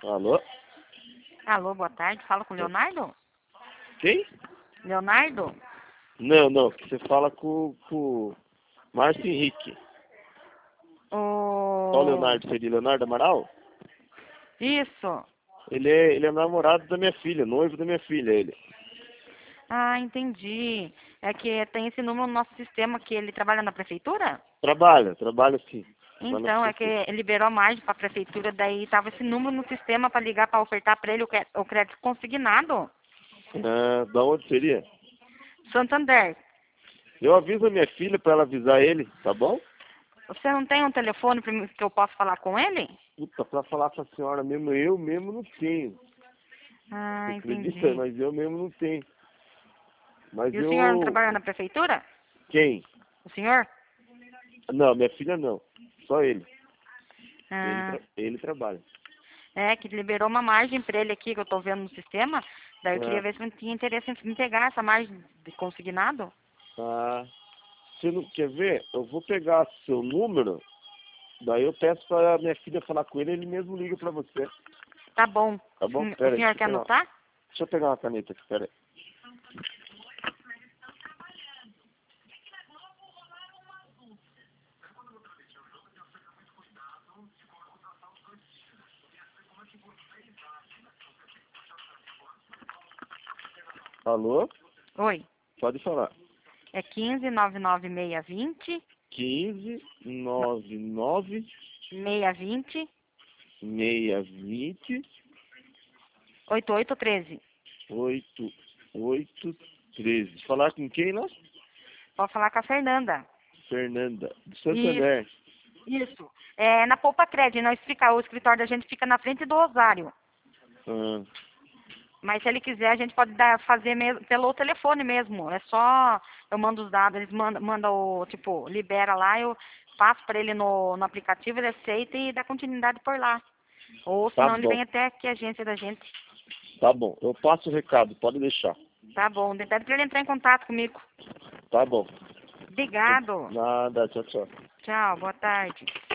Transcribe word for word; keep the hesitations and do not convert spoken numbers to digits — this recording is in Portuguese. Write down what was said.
Alô? Alô, boa tarde. Fala com o Leonardo? Quem? Leonardo? Não, não. Você fala com o Márcio Henrique. Qual O... Leonardo seria? Leonardo Amaral? Isso. Ele é, ele é namorado da minha filha, noivo da minha filha, ele. Ah, entendi. É que tem esse número no nosso sistema que ele trabalha na prefeitura? Trabalha, trabalha sim. Trabalha Então, na é que prefeitura. liberou mais para a prefeitura, daí tava esse número no sistema para ligar para ofertar para ele o cre- o crédito consignado. Ah, da onde seria? Santander. Eu aviso a minha filha pra ela avisar ele, tá bom? Você não tem um telefone pra mim que eu possa falar com ele? Puta, pra falar com a senhora mesmo, eu mesmo não tenho. Ah, Você acredita? entendi. Mas eu mesmo não tenho. Mas E o senhor não eu... trabalha na prefeitura? Quem? O senhor? Não, minha filha não. Só ele. Ele, Ah, tra... ele trabalha. é, que liberou uma margem para ele aqui que eu tô vendo no sistema. Daí eu queria Ah, ver se não tinha interesse em pegar essa margem de consignado. ah, você não quer ver? Eu vou pegar seu número, daí eu peço pra minha filha falar com ele, ele mesmo liga pra você. Tá bom. Tá bom? O Pera aí, senhor deixa eu quer pegar, anotar? deixa eu pegar uma caneta aqui, pera aí. Alô? Oi. Pode falar. É quinze, nove nove seis vinte, quinze, nove nove, seis vinte, seis vinte, oito oito treze. oito oito treze. Falar com quem lá? Pode falar com a Fernanda. Fernanda, de Isso, Santander. isso. É na Poupa Crédito, não explicar. O escritório da gente fica na frente do Osário. Ah, Mas se ele quiser, a gente pode dar, fazer mesmo, pelo telefone mesmo. É só, eu mando os dados, eles mandam, mandam o, tipo, libera lá, eu passo para ele no, no aplicativo, ele aceita e dá continuidade por lá. Ou tá senão ele bom, vem até aqui, a agência da gente. tá bom. Eu passo o recado, pode deixar. Tá bom, pede para ele entrar em contato comigo. Tá bom. Obrigado. Nada, tchau, tchau. Tchau, boa tarde.